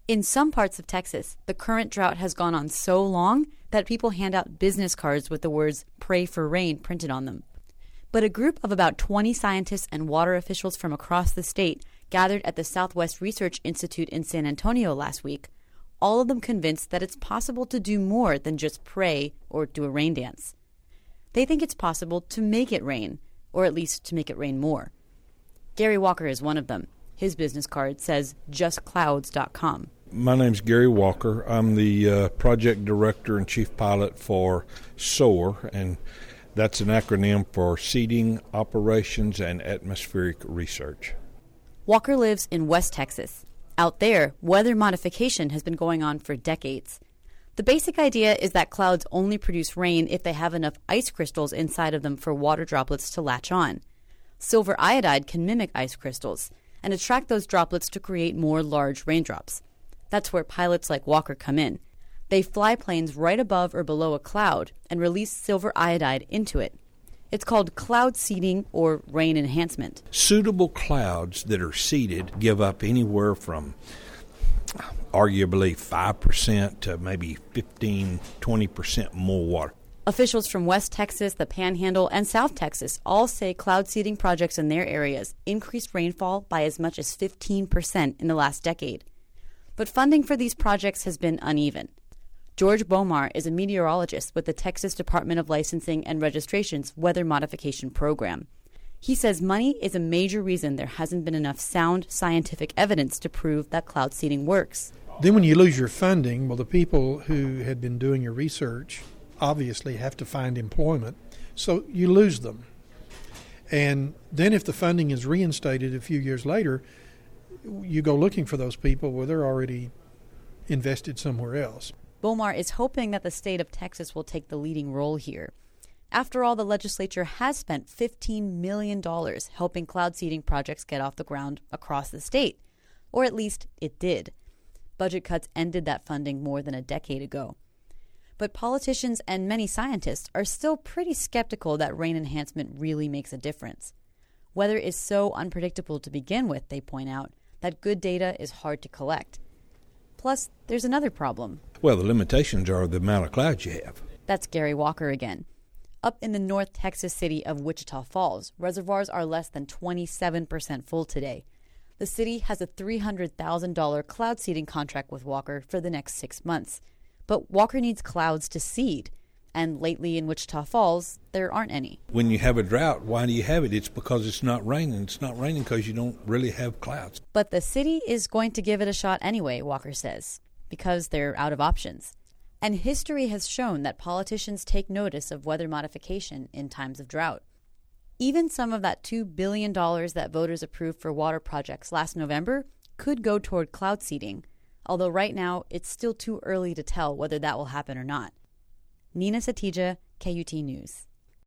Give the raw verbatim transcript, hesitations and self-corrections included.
In some parts of Texas, the current drought has gone on so long that people hand out business cards with the words "Pray for rain" printed on them. But a group of about twenty scientists and water officials from across the state gathered at the Southwest Research Institute in San Antonio last week, all of them convinced that it's possible to do more than just pray or do a rain dance. They think it's possible to make it rain, or at least to make it rain more. Gary Walker is one of them. His business card says just clouds dot com. My name's Gary Walker. I'm the uh, project director and chief pilot for SOAR, and that's an acronym for Seeding Operations and Atmospheric Research. Walker lives in West Texas. Out there, weather modification has been going on for decades. The basic idea is that clouds only produce rain if they have enough ice crystals inside of them for water droplets to latch on. Silver iodide can mimic ice crystals and attract those droplets to create more large raindrops. That's where pilots like Walker come in. They fly planes right above or below a cloud and release silver iodide into it. It's called cloud seeding or rain enhancement. Suitable clouds that are seeded give up anywhere from arguably five percent to maybe fifteen, twenty percent more water. Officials from West Texas, the Panhandle, and South Texas all say cloud seeding projects in their areas increased rainfall by as much as fifteen percent in the last decade. But funding for these projects has been uneven. George Bomar is a meteorologist with the Texas Department of Licensing and Registration's Weather Modification Program. He says money is a major reason there hasn't been enough sound scientific evidence to prove that cloud seeding works. Then when you lose your funding, well, the people who had been doing your research obviously have to find employment, so you lose them. And then if the funding is reinstated a few years later, you go looking for those people where they're already invested somewhere else. Bomar is hoping that the state of Texas will take the leading role here. After all, the legislature has spent fifteen million dollars helping cloud seeding projects get off the ground across the state, or at least it did. Budget cuts ended that funding more than a decade ago. But politicians and many scientists are still pretty skeptical that rain enhancement really makes a difference. Weather is so unpredictable to begin with, they point out, that good data is hard to collect. Plus, there's another problem. Well, the limitations are the amount of clouds you have. That's Gary Walker again. Up in the North Texas city of Wichita Falls, reservoirs are less than twenty-seven percent full today. The city has a three hundred thousand dollars cloud seeding contract with Walker for the next six months. But Walker needs clouds to seed, and lately in Wichita Falls, there aren't any. When you have a drought, why do you have it? It's because it's not raining. It's not raining because you don't really have clouds. But the city is going to give it a shot anyway, Walker says, because they're out of options. And history has shown that politicians take notice of weather modification in times of drought. Even some of that two billion dollars that voters approved for water projects last November could go toward cloud seeding, although right now it's still too early to tell whether that will happen or not. Nina Satija, K U T News.